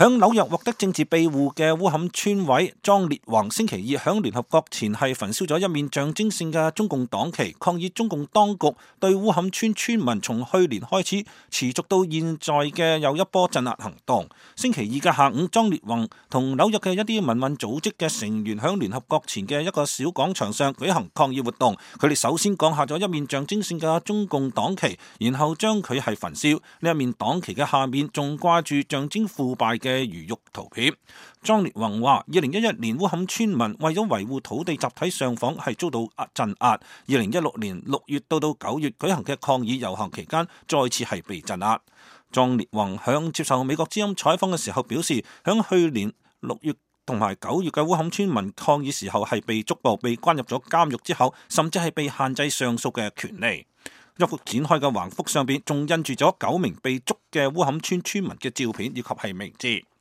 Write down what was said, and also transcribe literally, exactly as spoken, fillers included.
響紐約獲得政治庇護嘅烏坎村委莊烈宏星期二響聯合國前係焚燒咗一面象徵性嘅中共黨旗，抗議中共當局對烏坎村村民從去年開始持續到現在嘅又一波鎮壓行動。星期二嘅下午，莊烈宏同紐約嘅一啲民運組織嘅成員響聯合國前嘅一個小廣場上舉行抗議活動。佢哋首先降下咗一面象徵性嘅中共黨旗，然後將佢係焚燒。呢一面黨旗嘅下面仲掛住象徵腐敗嘅嘅魚肉圖片。莊烈宏話：二零一一年烏坎村民為咗維護土地集體上訪係遭到鎮壓。二零一六年六月到到九月舉行嘅抗議遊行期間，再次係被鎮壓。莊烈宏響接受美國之音採訪嘅時候表示，響去年六月同埋九月嘅烏坎村民抗議時候係被捉捕、被關入咗監獄之後，甚至係被限制上訴嘅權利。一幅展開嘅橫幅上邊仲印住咗九名被捉嘅烏坎村村民嘅照片以及係名字。